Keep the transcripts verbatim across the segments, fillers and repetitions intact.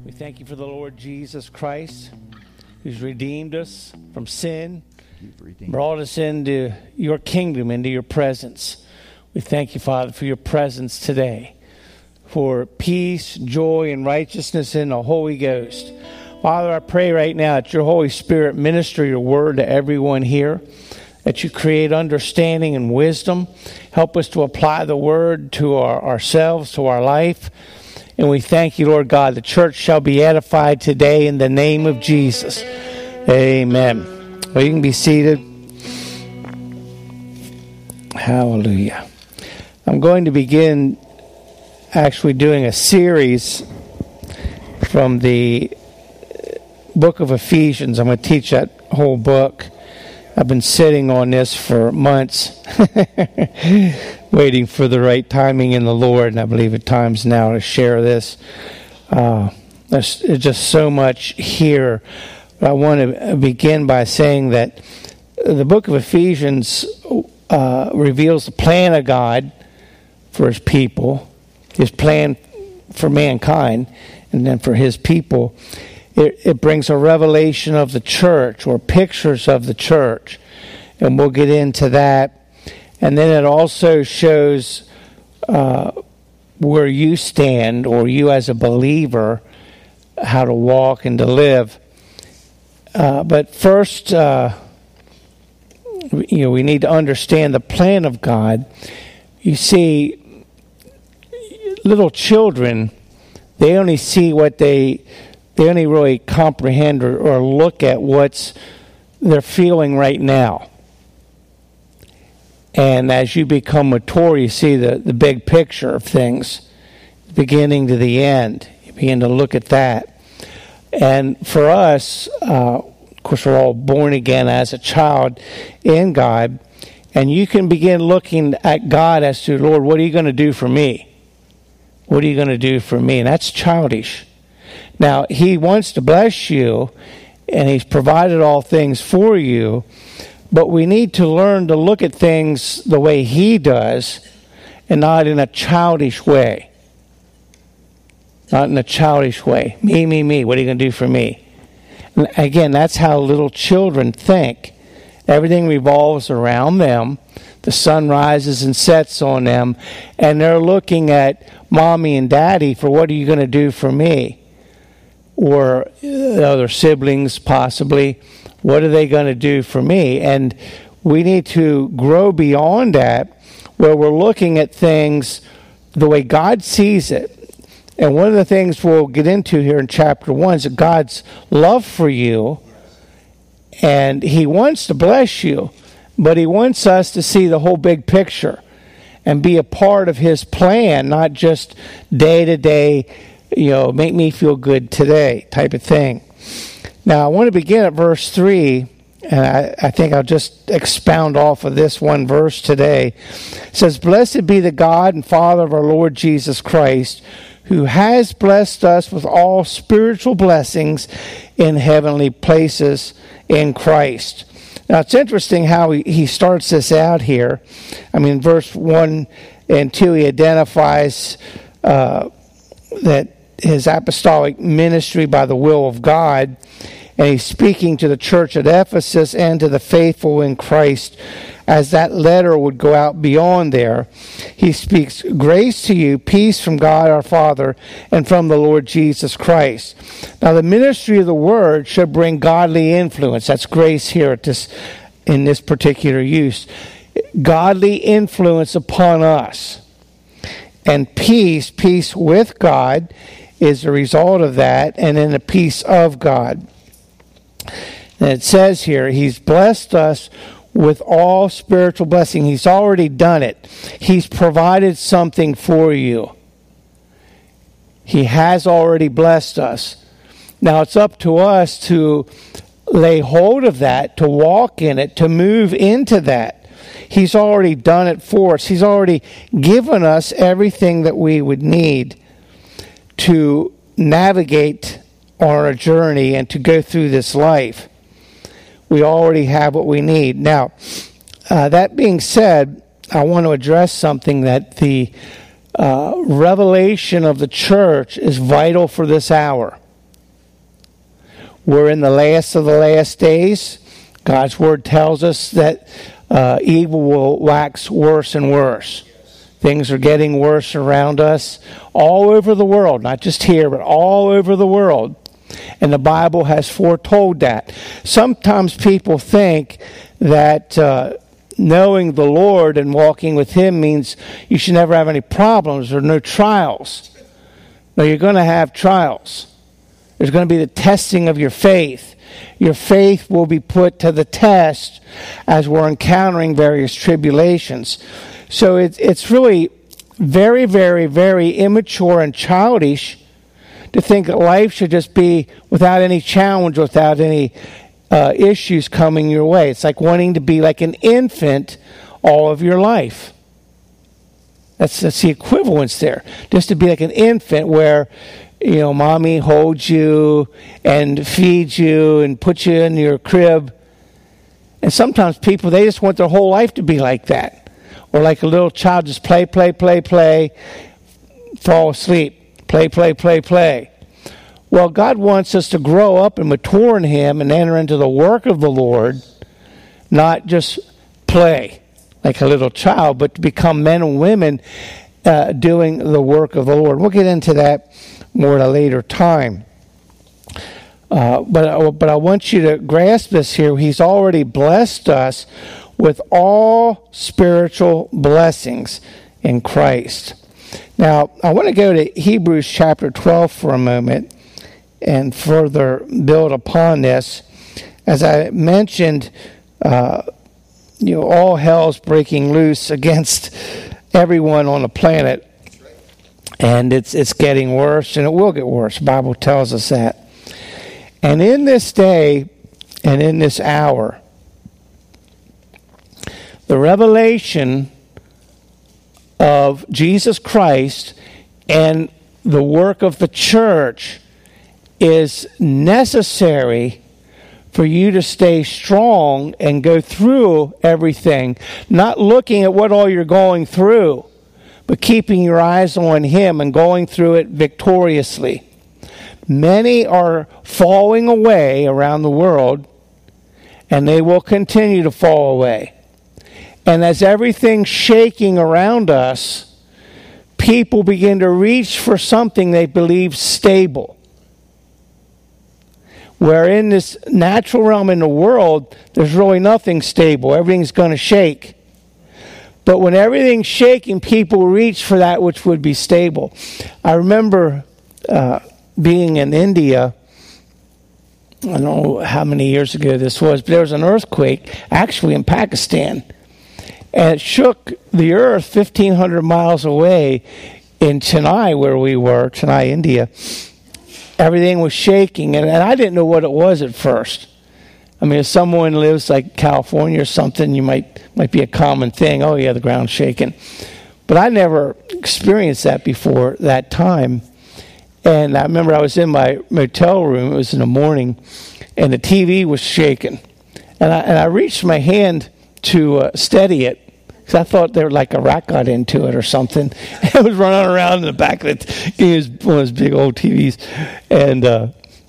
We thank you for the Lord Jesus Christ, who's redeemed us from sin, brought us into your kingdom, into your presence. We thank you, Father, for your presence today, for peace, joy, and righteousness in the Holy Ghost. Father, I pray right now that your Holy Spirit minister your word to everyone here, that you create understanding and wisdom. Help us to apply the word to our, ourselves, to our life. And we thank you, Lord God. The church shall be edified today in the name of Jesus. Amen. Well, you can be seated. Hallelujah. I'm going to begin actually doing a series from the book of Ephesians. I'm going to teach that whole book. I've been sitting on this for months, waiting for the right timing in the Lord, and I believe it time's now to share this. Uh, there's, there's just so much here. But I want to begin by saying that the book of Ephesians uh, reveals the plan of God for his people, his plan for mankind, and then for his people. It, it brings a revelation of the church, or pictures of the church, and we'll get into that. And then it also shows uh, where you stand, or you as a believer, how to walk and to live. Uh, but first, uh, you know, we need to understand the plan of God. You see, little children, they only see what they... They only really comprehend or, or look at what's they're feeling right now. And as you become mature, you see the, the big picture of things, beginning to the end. You begin to look at that. And for us, uh, of course, we're all born again as a child in God. And you can begin looking at God as to, Lord, what are you going to do for me? What are you going to do for me? And that's childish. Now, he wants to bless you, and he's provided all things for you, but we need to learn to look at things the way he does, and not in a childish way. Not in a childish way. Me, me, me. What are you going to do for me? And again, that's how little children think. Everything revolves around them. The sun rises and sets on them, and they're looking at mommy and daddy for what are you going to do for me? Or other siblings, possibly. What are they going to do for me? And we need to grow beyond that, where we're looking at things the way God sees it. And one of the things we'll get into here in chapter one is God's love for you. And he wants to bless you, but he wants us to see the whole big picture and be a part of his plan, not just day to day, you know, make me feel good today type of thing. Now, I want to begin at verse three, and I, I think I'll just expound off of this one verse today. It says, "Blessed be the God and Father of our Lord Jesus Christ, who has blessed us with all spiritual blessings in heavenly places in Christ." Now, it's interesting how he, he starts this out here. I mean, verse one and two, he identifies uh, that his apostolic ministry by the will of God, and he's speaking to the church at Ephesus and to the faithful in Christ as that letter would go out beyond there. He speaks grace to you, peace from God our Father and from the Lord Jesus Christ. Now, the ministry of the word should bring godly influence. That's grace here at this, in this particular use. Godly influence upon us. And peace, peace with God, is the result of that, and then the peace of God. And it says here, he's blessed us with all spiritual blessing. He's already done it. He's provided something for you. He has already blessed us. Now it's up to us to lay hold of that, to walk in it, to move into that. He's already done it for us. He's already given us everything that we would need to navigate on our journey and to go through this life. We already have what we need. Now, uh, that being said, I want to address something that the uh, revelation of the church is vital for this hour. we're in the last of the last days. God's word tells us that uh, evil will wax worse and worse. Things are getting worse around us all over the world, not just here, but all over the world. And the Bible has foretold that. Sometimes people think that uh, knowing the Lord and walking with Him means you should never have any problems or no trials. No, you're going to have trials. There's going to be the testing of your faith. Your faith will be put to the test as we're encountering various tribulations. So it's it's really very, very, very immature and childish to think that life should just be without any challenge, without any uh, issues coming your way. It's like wanting to be like an infant all of your life. That's, that's the equivalence there. Just to be like an infant where, you know, mommy holds you and feeds you and puts you in your crib. And sometimes people, they just want their whole life to be like that. Or like a little child, just play, play, play, play, fall asleep. Play, play, play, play. Well, God wants us to grow up and mature in Him and enter into the work of the Lord, not just play like a little child, but to become men and women uh, doing the work of the Lord. We'll get into that more at a later time. Uh, but, but I want you to grasp this here. He's already blessed us with all spiritual blessings in Christ. Now, I want to go to Hebrews chapter twelve for a moment and further build upon this. As I mentioned, uh, you know, all hell's breaking loose against everyone on the planet. And it's it's getting worse, and it will get worse. The Bible tells us that. And in this day and in this hour, the revelation of Jesus Christ and the work of the church is necessary for you to stay strong and go through everything, not looking at what all you're going through, but keeping your eyes on Him and going through it victoriously. Many are falling away around the world, and they will continue to fall away. And as everything's shaking around us, people begin to reach for something they believe stable. Where in this natural realm in the world, there's really nothing stable. Everything's going to shake. But when everything's shaking, people reach for that which would be stable. I remember uh, being in India. I don't know how many years ago this was, but there was an earthquake actually in Pakistan. And it shook the earth fifteen hundred miles away in Chennai, where we were, Chennai, India. Everything was shaking, and, and I didn't know what it was at first. I mean, if someone lives like California or something, you might might be a common thing. Oh, yeah, the ground's shaking. But I never experienced that before that time. And I remember I was in my motel room. It was in the morning, and the T V was shaking. And I, and I reached my hand to uh, steady it, because I thought there like a rat got into it or something. I was running around in the back of it, it was one of those big old T Vs, and uh,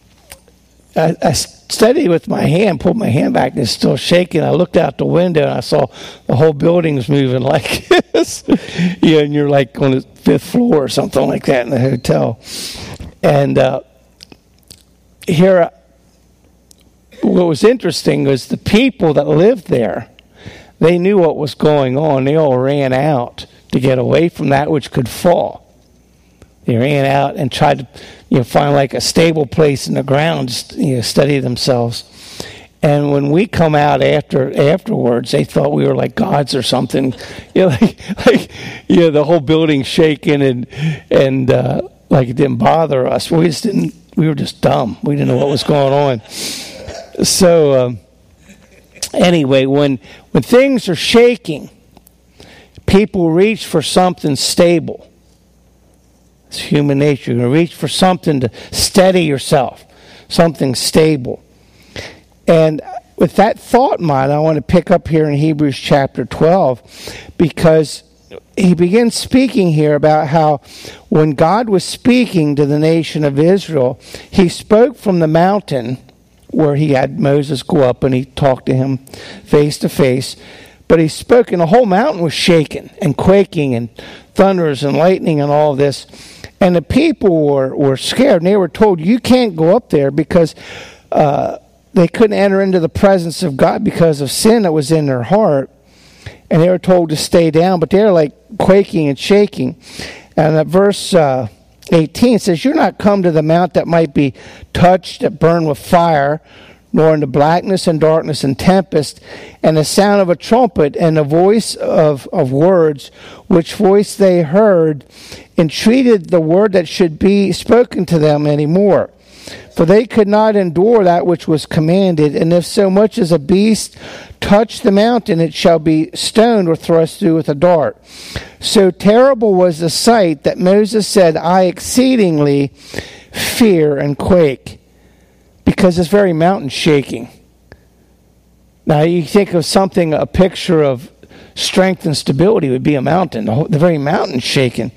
I, I steadied with my hand, pulled my hand back, and it's still shaking. I looked out the window and I saw the whole building was moving like this. Yeah, and you're like on the fifth floor or something like that in the hotel. And uh, here, what was interesting was the people that lived there. They knew what was going on. They all ran out to get away from that which could fall. They ran out and tried to, you know, find like a stable place in the ground, just, you know, steady themselves. And when we come out after afterwards, they thought we were like gods or something. You know, like, like you know, the whole building shaking and and uh, like it didn't bother us. We just didn't. We were just dumb. We didn't know what was going on. So. Um, Anyway, when when things are shaking, people reach for something stable. It's human nature. You're going to reach for something to steady yourself, something stable. And with that thought in mind, I want to pick up here in Hebrews chapter twelve, because he begins speaking here about how when God was speaking to the nation of Israel, He spoke from the mountain where he had Moses go up and he talked to him face to face. But he spoke, and the whole mountain was shaking and quaking, and thunders and lightning and all this. And the people were, were scared, and they were told, you can't go up there, because uh, they couldn't enter into the presence of God because of sin that was in their heart. And they were told to stay down, but they're like quaking and shaking. And at verse uh, eighteen says, you're not come to the mount that might be touched, that burn with fire, nor into blackness and darkness and tempest, and the sound of a trumpet and the voice of, of words, which voice they heard, entreated the word that should be spoken to them any more. For they could not endure that which was commanded, and if so much as a beast touch the mountain, it shall be stoned or thrust through with a dart. So terrible was the sight that Moses said, I exceedingly fear and quake, because this very mountain's shaking. Now you think of something, a picture of strength and stability would be a mountain. The, whole, the very mountain's shaking.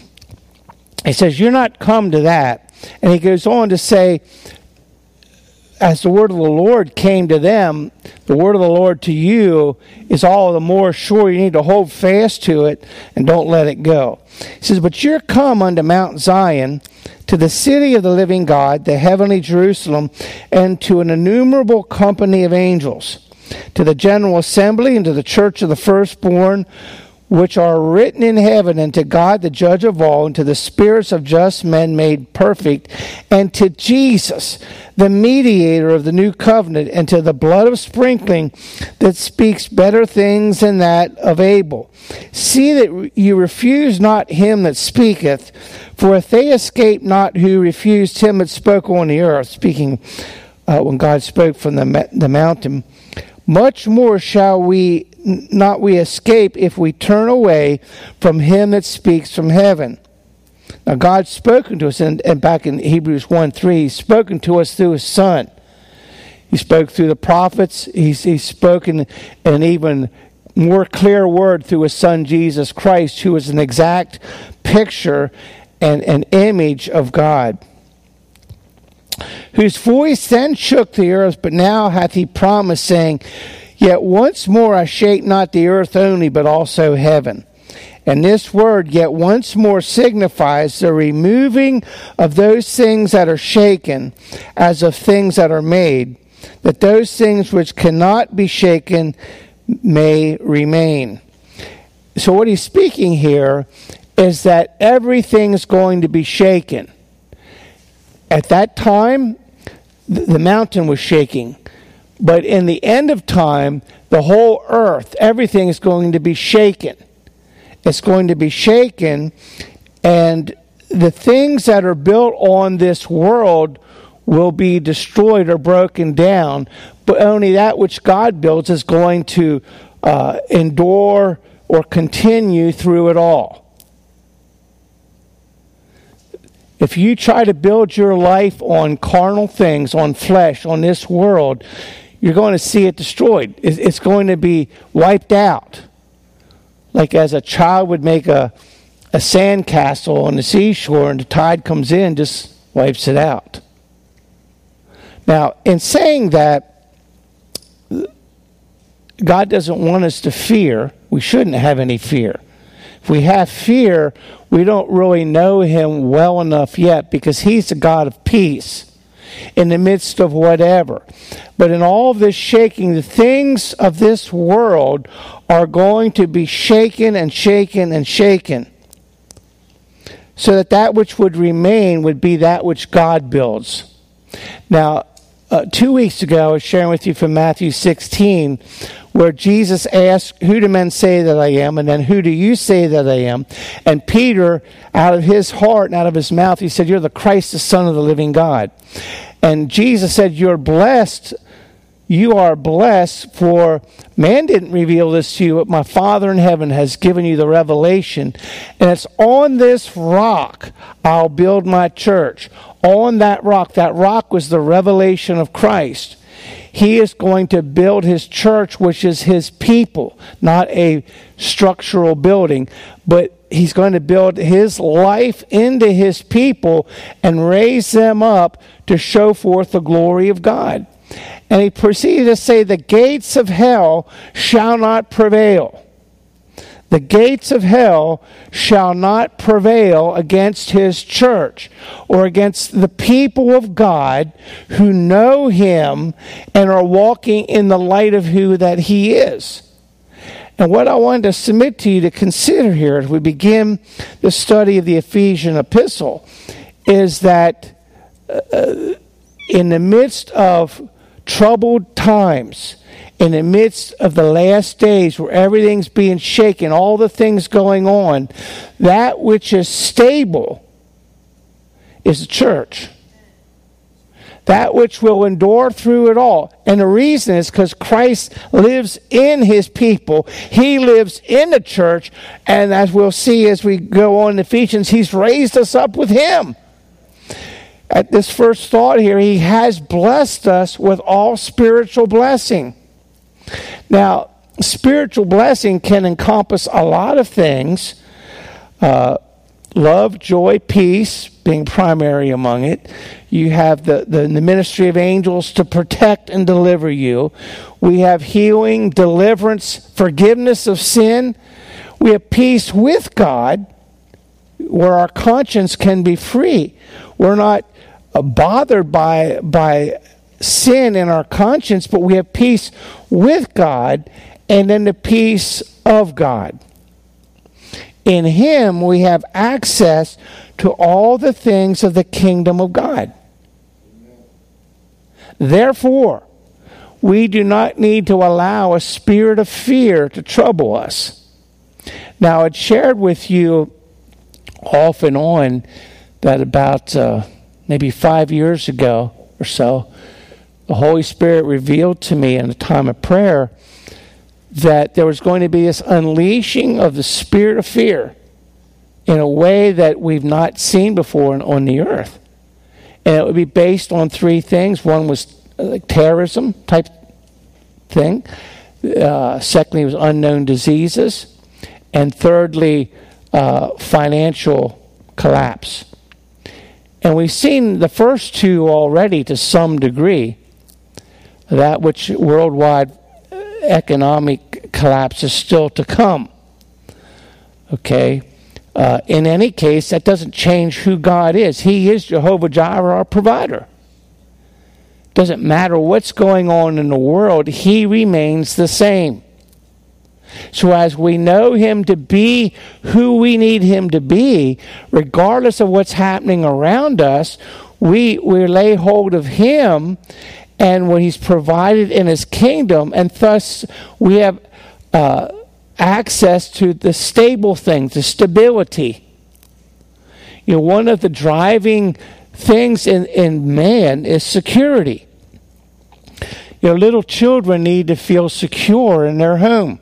He says, you're not come to that. And he goes on to say, as the word of the Lord came to them, the word of the Lord to you is all the more sure. You need to hold fast to it and don't let it go. He says, but you're come unto Mount Zion, to the city of the living God, the heavenly Jerusalem, and to an innumerable company of angels, to the general assembly, and to the church of the firstborn, which are written in heaven, and to God the judge of all, and to the spirits of just men made perfect, and to Jesus, the mediator of the new covenant, and to the blood of sprinkling that speaks better things than that of Abel. See that you refuse not him that speaketh, for if they escape not who refused him that spoke on the earth, speaking uh, when God spoke from the, the mountain, much more shall we not we escape if we turn away from him that speaks from heaven. Now God's spoken to us, and, and back in Hebrews one three, he's spoken to us through his Son. He spoke through the prophets. He's, he's spoken an even more clear word through his Son Jesus Christ, who is an exact picture and an image of God, whose voice then shook the earth, but now hath he promised, saying, yet once more I shake not the earth only, but also heaven. And this word, yet once more, signifies the removing of those things that are shaken, as of things that are made, that those things which cannot be shaken may remain. So what he's speaking here is that everything is going to be shaken. At that time, the mountain was shaking. But in the end of time, the whole earth, everything is going to be shaken. It's going to be shaken, and the things that are built on this world will be destroyed or broken down, but only that which God builds is going to uh, endure or continue through it all. If you try to build your life on carnal things, on flesh, on this world, you're going to see it destroyed. It's going to be wiped out. Like as a child would make a, a sand castle on the seashore, and the tide comes in, just wipes it out. Now, in saying that, God doesn't want us to fear. We shouldn't have any fear. If we have fear, we don't really know him well enough yet, because he's a God of peace in the midst of whatever. But in all of this shaking, the things of this world are going to be shaken and shaken and shaken, so that that which would remain would be that which God builds. Now, uh, two weeks ago, I was sharing with you from Matthew sixteen, where Jesus asked, who do men say that I am? And then, who do you say that I am? And Peter, out of his heart and out of his mouth, he said, you're the Christ, the Son of the living God. And Jesus said, you're blessed. You are blessed, for man didn't reveal this to you, but my Father in heaven has given you the revelation. And it's on this rock I'll build my church. On that rock. That rock was the revelation of Christ. He is going to build his church, which is his people, not a structural building, but he's going to build his life into his people and raise them up to show forth the glory of God. And he proceeded to say, the gates of hell shall not prevail. The gates of hell shall not prevail against his church or against the people of God who know him and are walking in the light of who that he is. And what I wanted to submit to you to consider here as we begin the study of the Ephesian epistle is that uh, in the midst of troubled times, in the midst of the last days where everything's being shaken, all the things going on, that which is stable is the church. That which will endure through it all. And the reason is because Christ lives in his people. He lives in the church. And as we'll see as we go on in Ephesians, he's raised us up with him. At this first thought here, he has blessed us with all spiritual blessing. Now, spiritual blessing can encompass a lot of things. Uh, love, joy, peace being primary among it. You have the, the, the ministry of angels to protect and deliver you. We have healing, deliverance, forgiveness of sin. We have peace with God where our conscience can be free. We're not uh, bothered by by sin in our conscience, but we have peace with God and then the peace of God. In him we have access to all the things of the kingdom of God. Therefore, we do not need to allow a spirit of fear to trouble us. Now, I'd shared with you off and on that about uh, maybe five years ago or so, the Holy Spirit revealed to me in a time of prayer that there was going to be this unleashing of the spirit of fear in a way that we've not seen before on the earth. And it would be based on three things. One was like terrorism type thing. Uh, secondly, was unknown diseases. And thirdly, uh, financial collapse. And we've seen the first two already to some degree. That which worldwide economic collapse is still to come. Okay? Uh, in any case, that doesn't change who God is. He is Jehovah Jireh, our provider. Doesn't matter what's going on in the world, he remains the same. So as we know him to be who we need him to be, regardless of what's happening around us, we, we lay hold of him and what he's provided in his kingdom, and thus we have uh, access to the stable things, the stability. You know, one of the driving things in, in man is security. You know, little children need to feel secure in their home.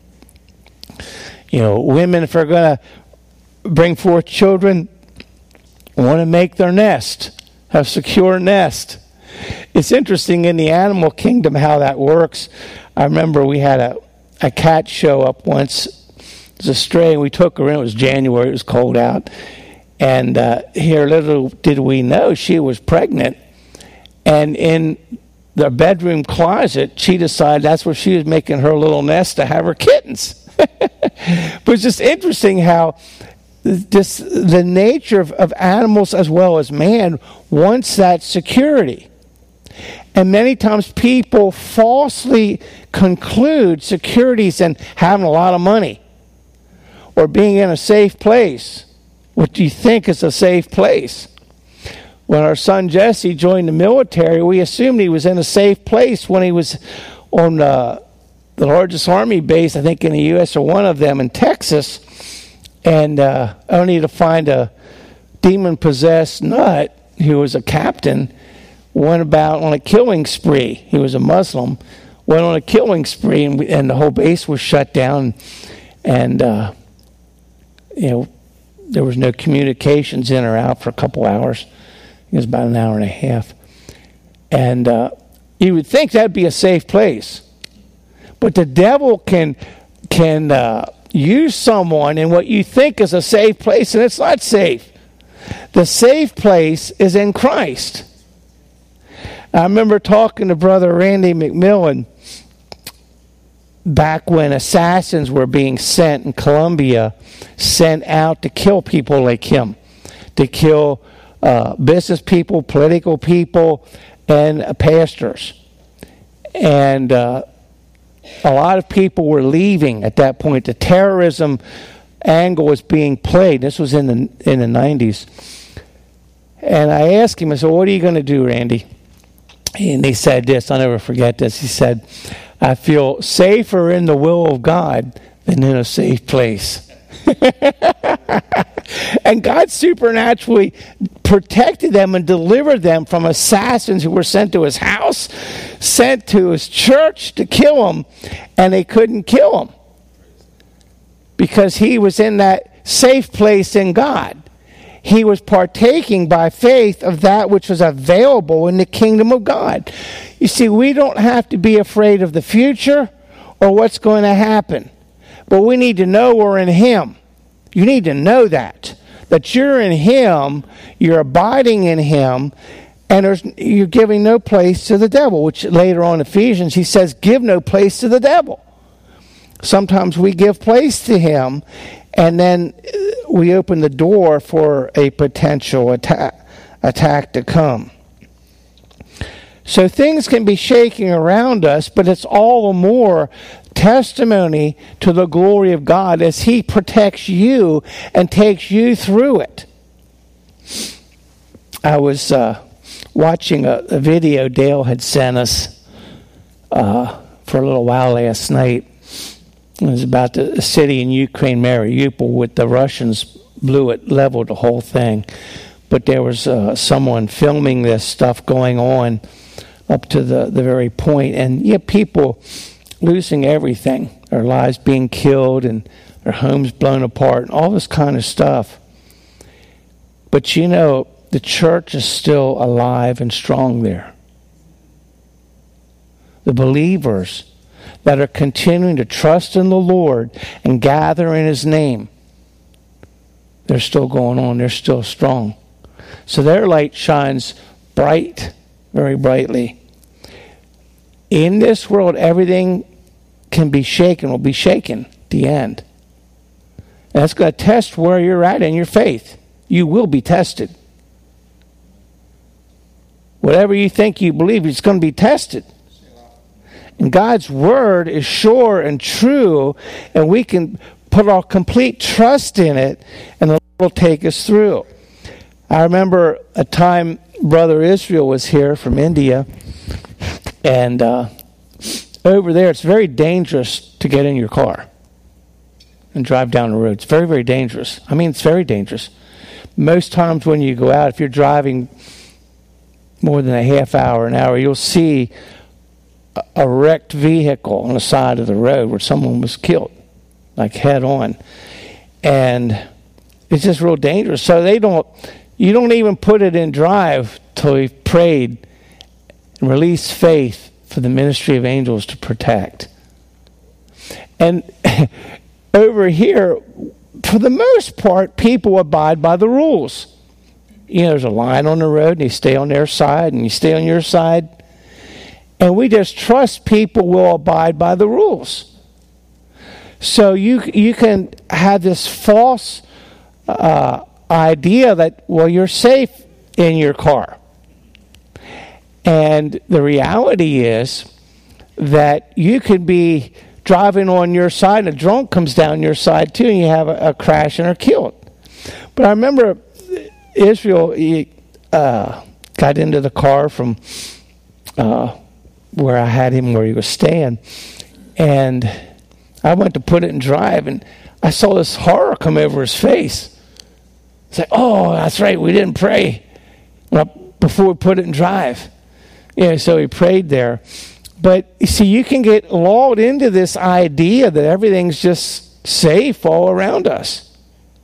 You know, women, if they're going to bring forth children, want to make their nest, have a secure nest. It's interesting in the animal kingdom how that works. I remember we had a, a cat show up once. It was a stray, and we took her in. It was January. It was cold out. And uh, here, little did we know, she was pregnant. And in the bedroom closet, she decided that's where she was making her little nest to have her kittens. But it's just interesting how this, the nature of, of animals as well as man wants that security. And many times people falsely conclude securities in having a lot of money or being in a safe place, what you think is a safe place. When our son Jesse joined the military, we assumed he was in a safe place when he was on uh, the largest army base, I think in the U S or one of them in Texas, and uh, only to find a demon-possessed nut who was a captain went about on a killing spree. He was a Muslim, went on a killing spree, and, we, and the whole base was shut down, and uh, you know, there was no communications in or out for a couple hours. It was about an hour and a half. And uh, you would think that'd be a safe place. But the devil can can uh, use someone in what you think is a safe place, and it's not safe. The safe place is in Christ. I remember talking to Brother Randy McMillan back when assassins were being sent in Colombia, sent out to kill people like him, to kill uh, business people, political people, and uh, pastors. And uh, a lot of people were leaving at that point. The terrorism angle was being played. This was in the in the nineties. And I asked him, I said, what are you going to do, Randy? And he said this, I'll never forget this. He said, I feel safer in the will of God than in a safe place. And God supernaturally protected them and delivered them from assassins who were sent to his house, sent to his church to kill him, and they couldn't kill him because he was in that safe place in God. He was partaking by faith of that which was available in the kingdom of God. You see, we don't have to be afraid of the future or what's going to happen. But we need to know we're in him. You need to know that. That you're in him, you're abiding in him, and there's, you're giving no place to the devil, which later on in Ephesians, he says, give no place to the devil. Sometimes we give place to him, and then we open the door for a potential attack, attack to come. So things can be shaking around us, but it's all the more testimony to the glory of God as he protects you and takes you through it. I was uh, watching a, a video Dale had sent us uh, for a little while last night. It was about the city in Ukraine, Mariupol, with the Russians blew it, leveled the whole thing. But there was uh, someone filming this stuff going on up to the, the very point. And yeah, people losing everything, their lives being killed and their homes blown apart and all this kind of stuff. But you know, the church is still alive and strong there. The believers that are continuing to trust in the Lord and gather in his name, they're still going on. They're still strong. So their light shines bright, very brightly. In this world, everything can be shaken, will be shaken at the end. And that's going to test where you're at in your faith. You will be tested. Whatever you think you believe, it's going to be tested. And God's word is sure and true, and we can put our complete trust in it, and the Lord will take us through. I remember a time Brother Israel was here from India, and uh, over there it's very dangerous to get in your car and drive down the road. It's very, very dangerous. I mean, it's very dangerous. Most times when you go out, if you're driving more than a half hour, an hour, you'll see a wrecked vehicle on the side of the road where someone was killed, like head on. And it's just real dangerous. So they don't, you don't even put it in drive till you've prayed and released faith for the ministry of angels to protect. And over here, for the most part, people abide by the rules. You know, there's a line on the road, and you stay on their side, and you stay on your side. And we just trust people will abide by the rules. So you you can have this false uh, idea that, well, you're safe in your car. And the reality is that you could be driving on your side, and a drunk comes down your side too, and you have a, a crash and are killed. But I remember Israel he, uh, got into the car from Uh, where I had him, where he was staying, and I went to put it in drive, and I saw this horror come over his face. It's like, oh, that's right, we didn't pray before we put it in drive. Yeah, so he prayed there. But you see, you can get lulled into this idea that everything's just safe all around us.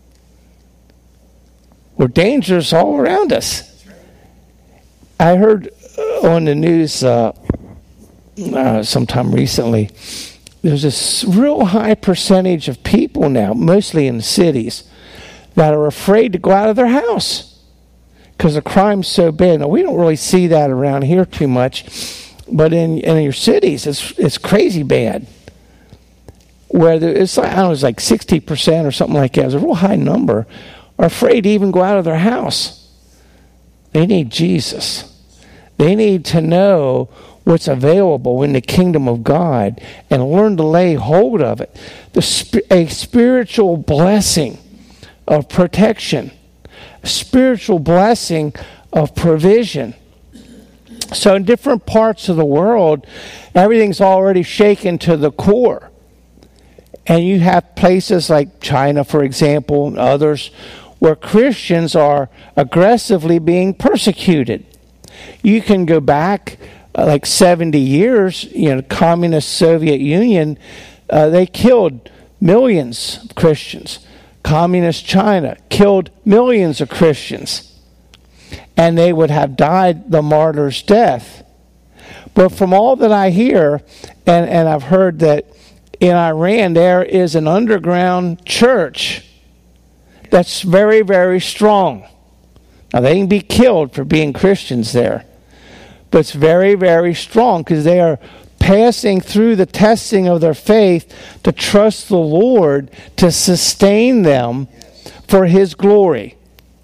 We're dangerous all around us. I heard on the news uh, Uh, sometime recently, there's this real high percentage of people now, mostly in cities, that are afraid to go out of their house because the crime's so bad. Now, we don't really see that around here too much, but in, in your cities, it's it's crazy bad. Where there, it's like, I don't know, it's like sixty percent or something like that. It's a real high number. Are afraid to even go out of their house. They need Jesus. They need to know what's available in the kingdom of God and learn to lay hold of it. The, a spiritual blessing of protection. A spiritual blessing of provision. So in different parts of the world, everything's already shaken to the core. And you have places like China, for example, and others, where Christians are aggressively being persecuted. You can go back uh, like seventy years, you know, communist Soviet Union, uh, they killed millions of Christians. Communist China killed millions of Christians. And they would have died the martyr's death. But from all that I hear, and, and I've heard that in Iran there is an underground church that's very, very strong. Now, they can be killed for being Christians there. But it's very, very strong because they are passing through the testing of their faith to trust the Lord to sustain them for His glory.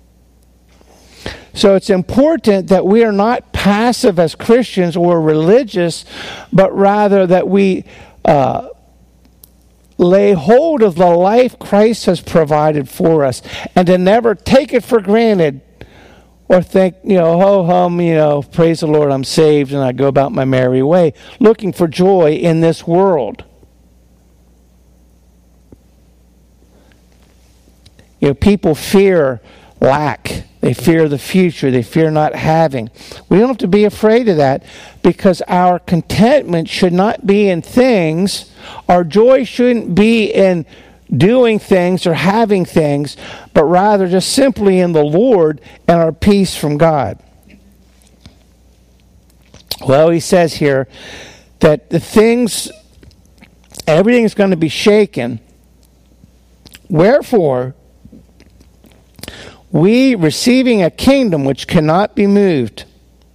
So it's important that we are not passive as Christians or religious, but rather that we uh, lay hold of the life Christ has provided for us and to never take it for granted or think, you know, ho hum, you know, praise the Lord, I'm saved and I go about my merry way, looking for joy in this world. You know, people fear lack. They fear the future. They fear not having. We don't have to be afraid of that because our contentment should not be in things. Our joy shouldn't be in doing things or having things, but rather just simply in the Lord and our peace from God. Well, he says here that the things, everything is going to be shaken. Wherefore, we, receiving a kingdom which cannot be moved.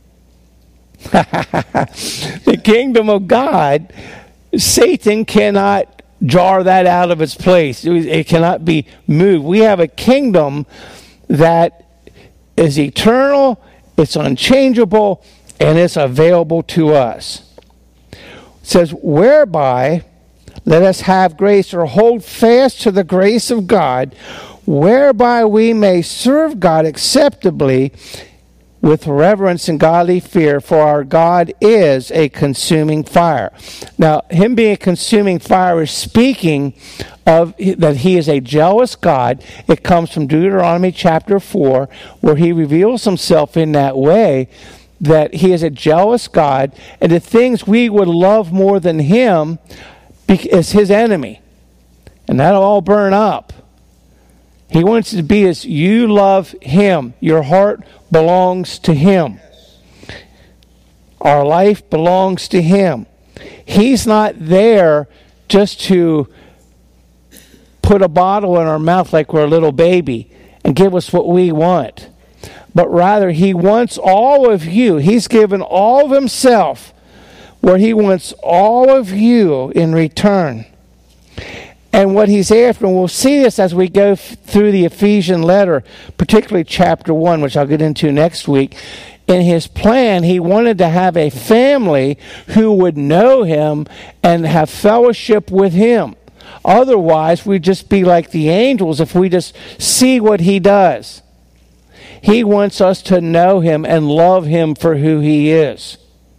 The kingdom of God, Satan cannot jar that out of its place. It cannot be moved. We have a kingdom that is eternal, it's unchangeable, and it's available to us. It says, whereby let us have grace, or hold fast to the grace of God, whereby we may serve God acceptably with reverence and godly fear, for our God is a consuming fire. Now, him being a consuming fire is speaking of that he is a jealous God. It comes from Deuteronomy chapter four, where he reveals himself in that way, that he is a jealous God, and the things we would love more than him is his enemy. And that'll all burn up. He wants it to be as you love him. Your heart belongs to him. Our life belongs to him. He's not there just to put a bottle in our mouth like we're a little baby and give us what we want. But rather, he wants all of you. He's given all of himself, where he wants all of you in return. And what he's after, and we'll see this as we go f- through the Ephesian letter, particularly chapter one, which I'll get into next week. In his plan, he wanted to have a family who would know him and have fellowship with him. Otherwise, we'd just be like the angels if we just see what he does. He wants us to know him and love him for who he is.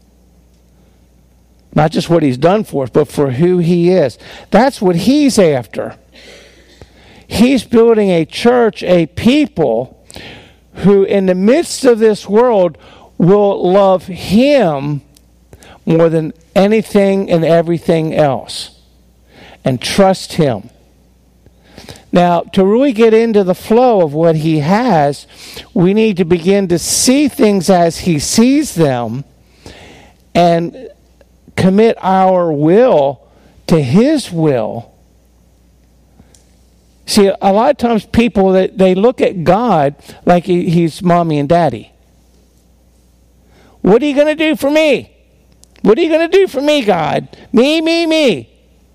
Not just what he's done for us, but for who he is. That's what he's after. He's building a church, a people who in the midst of this world will love him more than anything and everything else and trust him. Now, to really get into the flow of what he has, we need to begin to see things as he sees them and commit our will to his will, See, a lot of times people, they, they look at God like he, he's mommy and daddy. What are you going to do for me? What are you going to do for me, God? Me, me, me.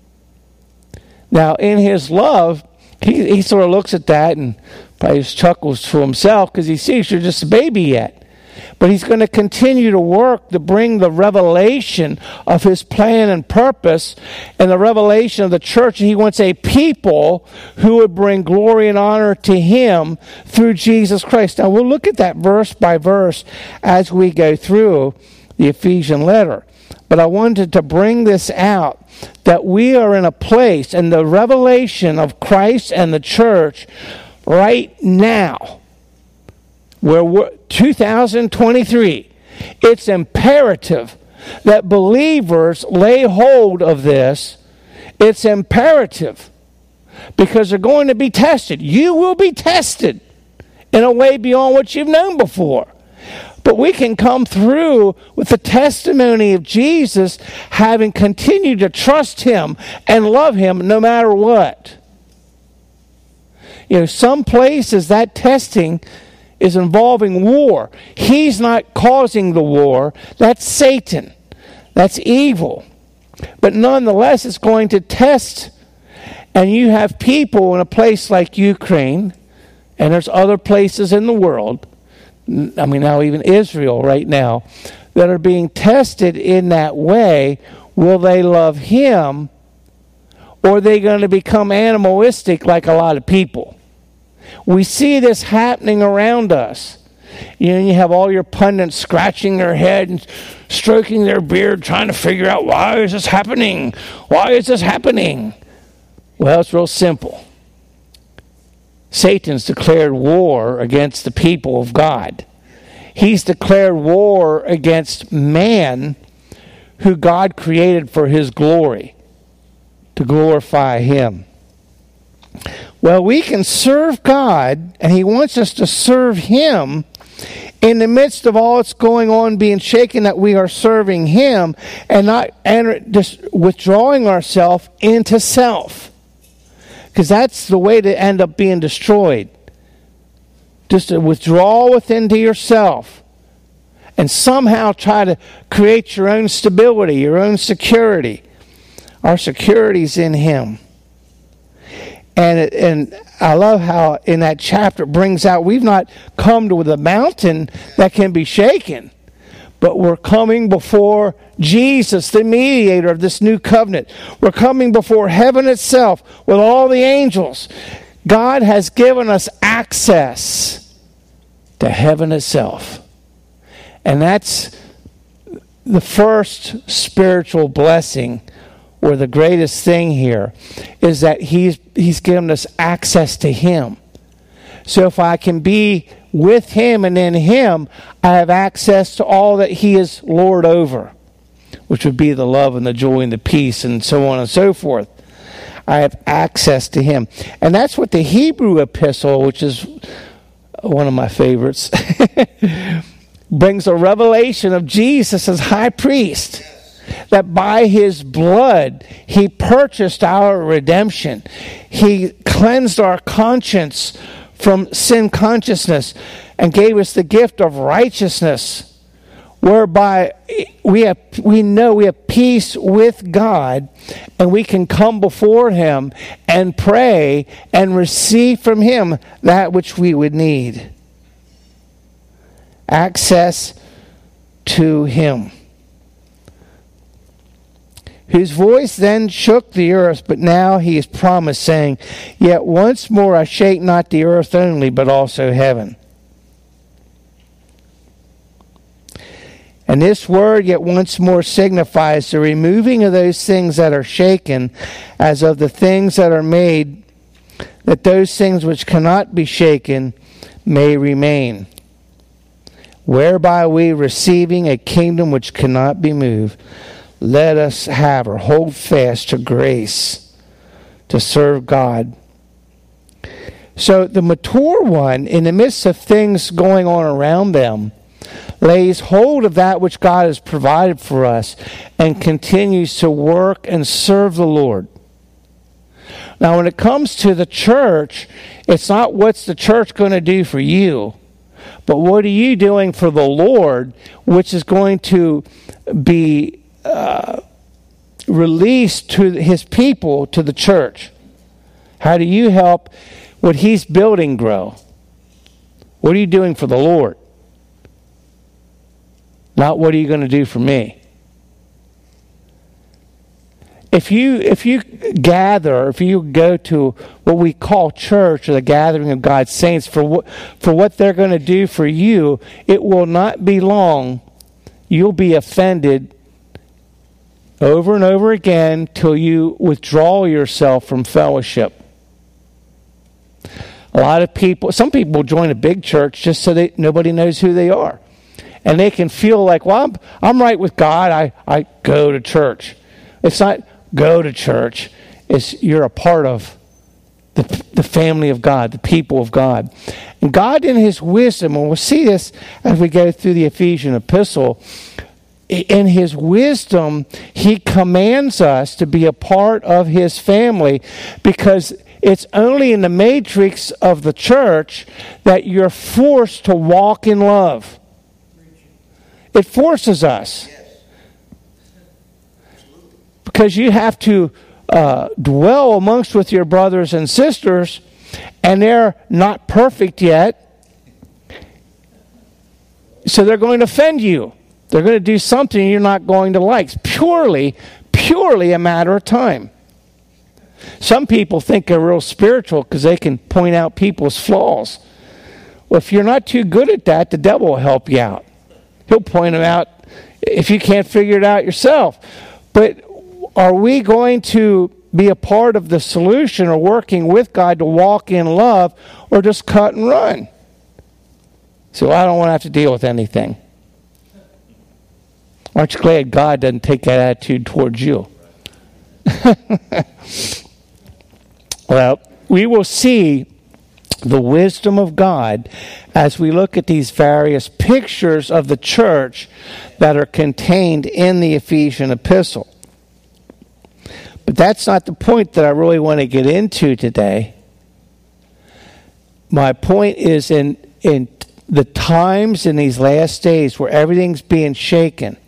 Now, in his love, he, he sort of looks at that and probably just chuckles to himself because he sees you're just a baby yet. But he's going to continue to work to bring the revelation of his plan and purpose and the revelation of the church. He wants a people who would bring glory and honor to him through Jesus Christ. Now, we'll look at that verse by verse as we go through the Ephesian letter. But I wanted to bring this out, that we are in a place in the revelation of Christ and the church right now, where we're two thousand twenty-three, it's imperative that believers lay hold of this. It's imperative because they're going to be tested. You will be tested in a way beyond what you've known before. But we can come through with the testimony of Jesus, having continued to trust him and love him no matter what. You know, some places that testing is involving war. He's not causing the war. That's Satan. That's evil. But nonetheless, it's going to test. And you have people in a place like Ukraine, and there's other places in the world, I mean now even Israel right now, that are being tested in that way. Will they love him, or are they going to become animalistic like a lot of people? We see this happening around us. You know, you have all your pundits scratching their head and stroking their beard, trying to figure out, why is this happening? Why is this happening? Well, it's real simple. Satan's declared war against the people of God. He's declared war against man, who God created for his glory, to glorify him. Well, we can serve God, and he wants us to serve him in the midst of all that's going on, being shaken, that we are serving him and not and just withdrawing ourselves into self. Because that's the way to end up being destroyed. Just to withdraw within to yourself and somehow try to create your own stability, your own security. Our security's in him. And it, and I love how in that chapter it brings out, we've not come to the mountain that can be shaken, but we're coming before Jesus, the mediator of this new covenant. We're coming before heaven itself with all the angels. God has given us access to heaven itself. And that's the first spiritual blessing, or the greatest thing here, is that he's he's given us access to him. So if I can be with him and in him, I have access to all that he is Lord over, which would be the love and the joy and the peace and so on and so forth. I have access to him. And that's what the Hebrew epistle, which is one of my favorites, brings a revelation of Jesus as high priest. That by his blood, he purchased our redemption. He cleansed our conscience from sin consciousness and gave us the gift of righteousness, whereby we have, we know we have peace with God, and we can come before him and pray and receive from him that which we would need. Access to him. Whose voice then shook the earth, but now he has promised, saying, Yet once more I shake not the earth only, but also heaven. And this word, yet once more, signifies the removing of those things that are shaken, as of the things that are made, that those things which cannot be shaken may remain. Whereby we, receiving a kingdom which cannot be moved, let us have or hold fast to grace to serve God. So the mature one, in the midst of things going on around them, lays hold of that which God has provided for us and continues to work and serve the Lord. Now, when it comes to the church, it's not what's the church going to do for you, but what are you doing for the Lord, which is going to be uh, released to his people, to the church. How do you help what he's building grow? What are you doing for the Lord? Not what are you going to do for me? If you if you gather, if you go to what we call church or the gathering of God's saints for what for what they're going to do for you, it will not be long. You'll be offended over and over again till you withdraw yourself from fellowship. A lot of people, some people join a big church just so that nobody knows who they are. And they can feel like, well, I'm, I'm right with God. I, I go to church. It's not go to church. It's you're a part of the, the family of God, the people of God. And God in his wisdom, and we'll see this as we go through the Ephesian epistle, in his wisdom, he commands us to be a part of his family, because it's only in the matrix of the church that you're forced to walk in love. It forces us. Because you have to uh, dwell amongst with your brothers and sisters, and they're not perfect yet. So they're going to offend you. They're going to do something you're not going to like. It's purely, purely a matter of time. Some people think they're real spiritual because they can point out people's flaws. Well, if you're not too good at that, the devil will help you out. He'll point them out if you can't figure it out yourself. But are we going to be a part of the solution or working with God to walk in love, or just cut and run? So I don't want to have to deal with anything. Aren't you glad God doesn't take that attitude towards you? Well, we will see the wisdom of God as we look at these various pictures of the church that are contained in the Ephesian epistle. But that's not the point that I really want to get into today. My point is in, in the times in these last days where everything's being shaken,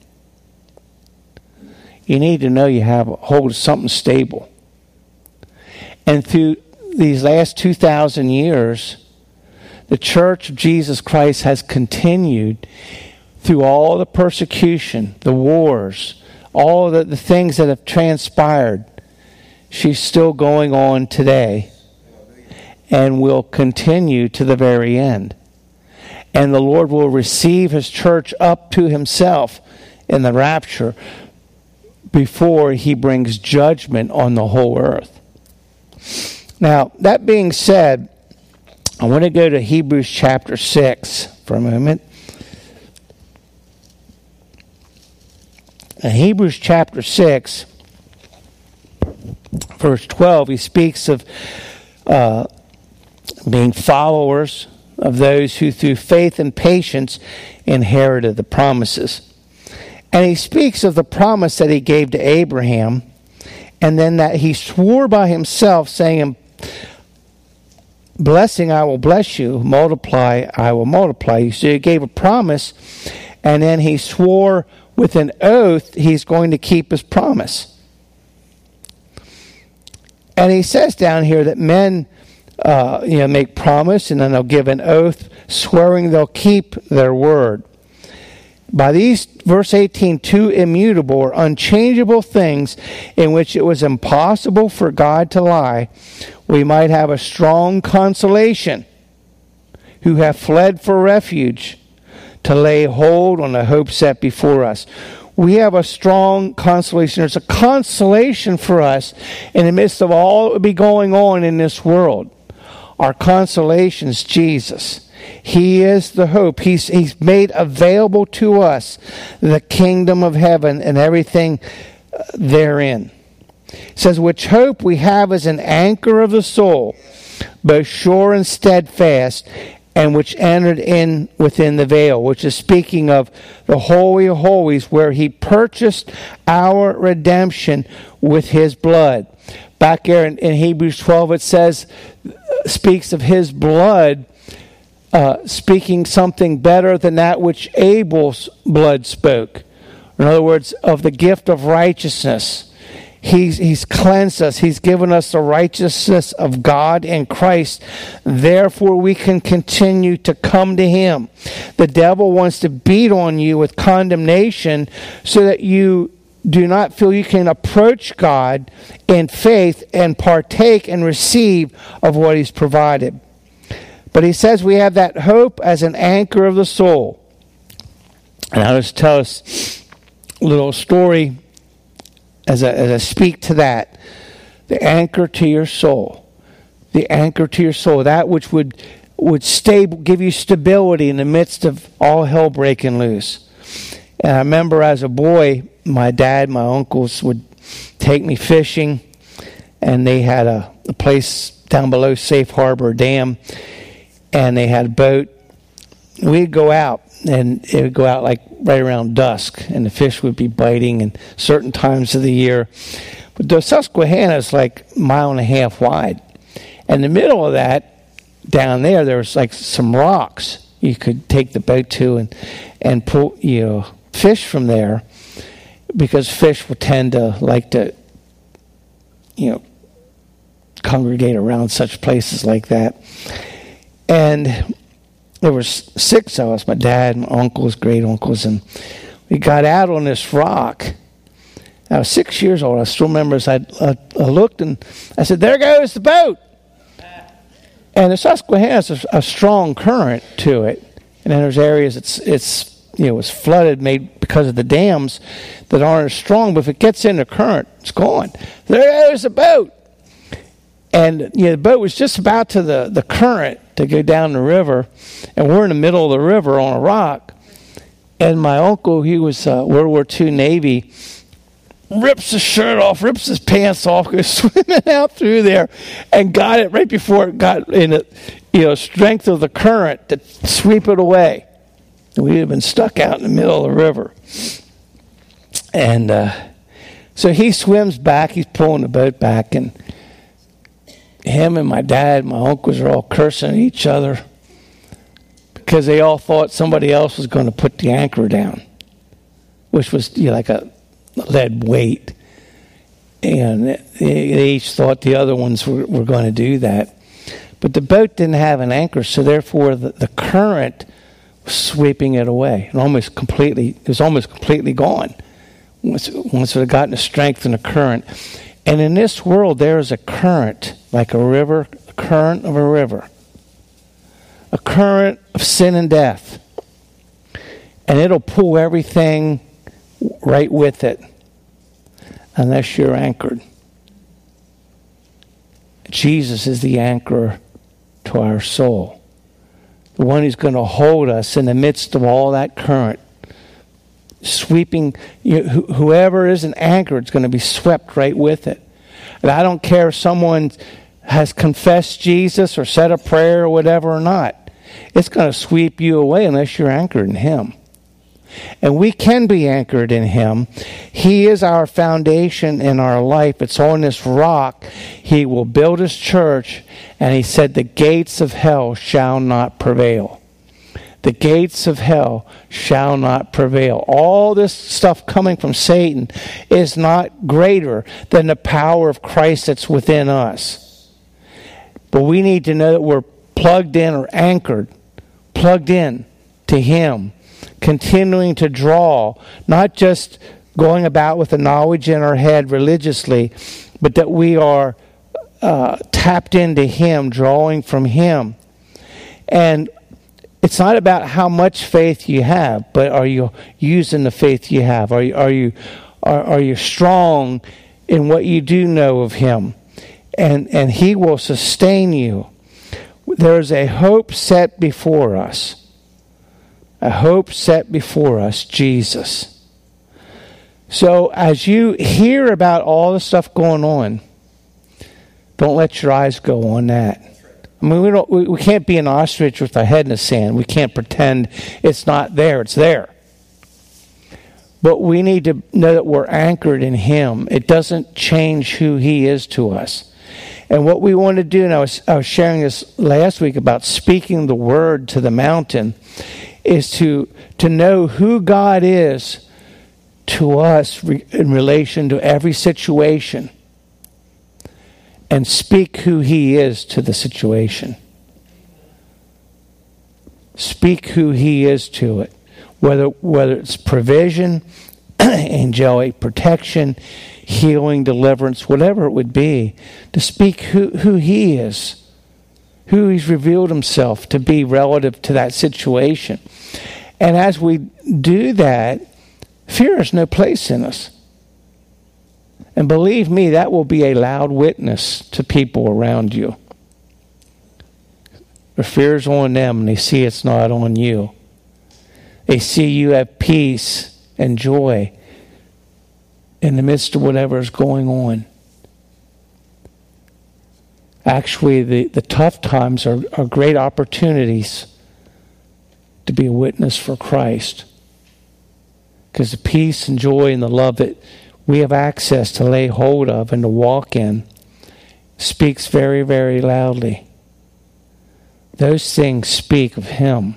you need to know you have a hold of something stable. And through these last two thousand years, the Church of Jesus Christ has continued through all the persecution, the wars, all the, the things that have transpired. She's still going on today and will continue to the very end. And the Lord will receive his church up to himself in the rapture before he brings judgment on the whole earth. Now, that being said, I want to go to Hebrews chapter six for a moment. In Hebrews chapter six, verse twelve, he speaks of uh, being followers of those who through faith and patience inherited the promises. And he speaks of the promise that he gave to Abraham, and then that he swore by himself, saying, blessing I will bless you, multiply I will multiply you. So he gave a promise, and then he swore with an oath he's going to keep his promise. And he says down here that men uh, you know, make promise, and then they'll give an oath, swearing they'll keep their word. By these, verse eighteen, two immutable or unchangeable things in which it was impossible for God to lie, we might have a strong consolation who have fled for refuge to lay hold on the hope set before us. We have a strong consolation. There's a consolation for us in the midst of all that would be going on in this world. Our consolation is Jesus. He is the hope. He's, he's made available to us the kingdom of heaven and everything therein. It says, which hope we have as an anchor of the soul, both sure and steadfast, and which entered in within the veil, which is speaking of the Holy of Holies, where he purchased our redemption with his blood. back there in, in Hebrews twelve, it says, speaks of his blood, uh, speaking something better than that which Abel's blood spoke. In other words, of the gift of righteousness. He's, he's cleansed us. He's given us the righteousness of God in Christ. Therefore, we can continue to come to him. The devil wants to beat on you with condemnation so that you do not feel you can approach God in faith and partake and receive of what he's provided. But he says we have that hope as an anchor of the soul. And I'll just tell us a little story as I, as I speak to that. The anchor to your soul. The anchor to your soul. That which would, would stay, give you stability in the midst of all hell breaking loose. And I remember as a boy, my dad, my uncles would take me fishing, and they had a, a place down below Safe Harbor Dam, and they had a boat. We'd go out, and it would go out like right around dusk, and the fish would be biting in certain times of the year. But the Susquehanna is like a mile and a half wide. In the middle of that, down there, there was like some rocks you could take the boat to and, and pull, you know, fish from there, because fish will tend to like to, you know, congregate around such places like that. And there was six of us, my dad, my uncles, great uncles, and we got out on this rock. I was six years old. I still remember as I, I, I looked and I said, "There goes the boat." And the Susquehanna has a, a strong current to it. And then there's areas it's it's you know it's flooded, made because of the dams that aren't as strong. But if it gets in the current, it's gone. There goes the boat. And you know, the boat was just about to the, the current to go down the river, and we're in the middle of the river on a rock. And my uncle, he was uh, World War Two Navy, rips his shirt off, rips his pants off, goes swimming out through there, and got it right before it got in the you know strength of the current to sweep it away. And we'd have been stuck out in the middle of the river. And uh, so he swims back. He's pulling the boat back, and him and my dad, my uncles are all cursing at each other because they all thought somebody else was going to put the anchor down, which was you know, like a lead weight. And they each thought the other ones were, were going to do that. But the boat didn't have an anchor, so therefore the, the current was sweeping it away. And almost completely, it was almost completely gone once, once it had gotten the strength in the current. And in this world, there is a current, like a river, a current of a river. A current of sin and death. And it'll pull everything right with it, unless you're anchored. Jesus is the anchor to our soul. The one who's going to hold us in the midst of all that current. Sweeping, you know, whoever isn't anchored is going to be swept right with it. And I don't care if someone has confessed Jesus or said a prayer or whatever or not. It's going to sweep you away unless you're anchored in him. And we can be anchored in him. He is our foundation in our life. It's on this rock. He will build his church. And he said, the gates of hell shall not prevail. The gates of hell shall not prevail. All this stuff coming from Satan is not greater than the power of Christ that's within us. But we need to know that we're plugged in or anchored, plugged in to him, continuing to draw, not just going about with the knowledge in our head religiously, but that we are uh, tapped into him, drawing from him. And it's not about how much faith you have, but are you using the faith you have? Are you are you are, are you strong in what you do know of him? And and he will sustain you. There's a hope set before us. A hope set before us, Jesus. So as you hear about all the stuff going on, don't let your eyes go on that. I mean, we don't. We, we can't be an ostrich with our head in the sand. We can't pretend it's not there. It's there. But we need to know that we're anchored in Him. It doesn't change who He is to us. And what we want to do, and I was, I was sharing this last week about speaking the word to the mountain, is to, to know who God is to us re, in relation to every situation, and speak who He is to the situation. Speak who He is to it. Whether whether it's provision, angelic protection, healing, deliverance, whatever it would be, to speak who, who He is, who He's revealed Himself to be relative to that situation. And as we do that, fear has no place in us. And believe me, that will be a loud witness to people around you. The fear's on them, and they see it's not on you. They see you have peace and joy in the midst of whatever is going on. Actually, the, the tough times are, are great opportunities to be a witness for Christ. Because the peace and joy and the love that we have access to lay hold of and to walk in speaks very, very loudly. Those things speak of Him.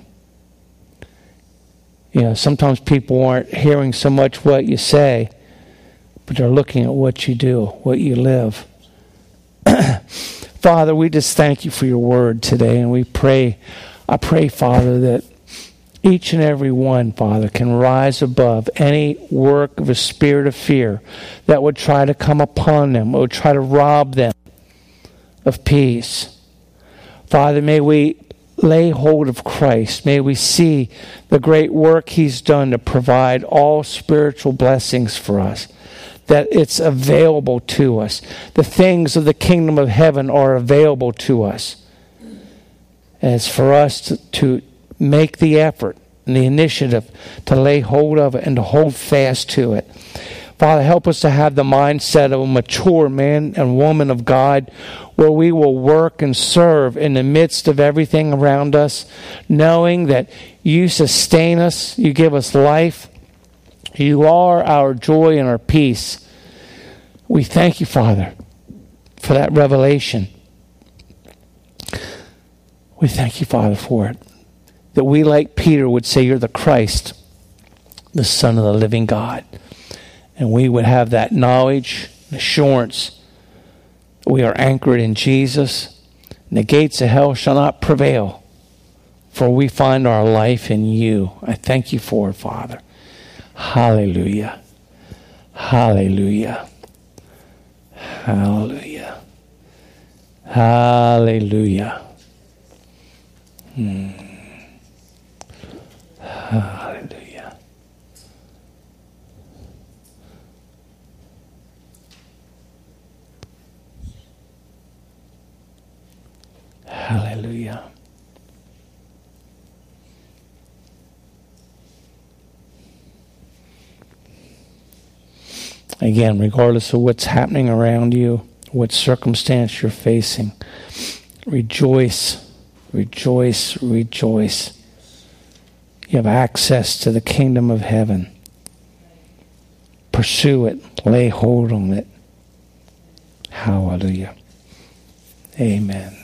You know, sometimes people aren't hearing so much what you say, but they're looking at what you do, what you live. Father, we just thank You for Your word today, and we pray, I pray, Father, that each and every one, Father, can rise above any work of a spirit of fear that would try to come upon them, would try to rob them of peace. Father, may we lay hold of Christ. May we see the great work He's done to provide all spiritual blessings for us, that it's available to us. The things of the kingdom of heaven are available to us. And it's for us to, to make the effort and the initiative to lay hold of it and to hold fast to it. Father, help us to have the mindset of a mature man and woman of God, where we will work and serve in the midst of everything around us, knowing that You sustain us, You give us life, You are our joy and our peace. We thank You, Father, for that revelation. We thank You, Father, for it. That we, like Peter, would say You're the Christ, the Son of the living God. And we would have that knowledge, assurance, that we are anchored in Jesus, and the gates of hell shall not prevail, for we find our life in You. I thank You for it, Father. Hallelujah. Hallelujah. Hallelujah. Hallelujah. Hmm. Hallelujah. Hallelujah. Again, regardless of what's happening around you, what circumstance you're facing, rejoice, rejoice, rejoice. You have access to the kingdom of heaven. Pursue it. Lay hold on it. Hallelujah. Amen.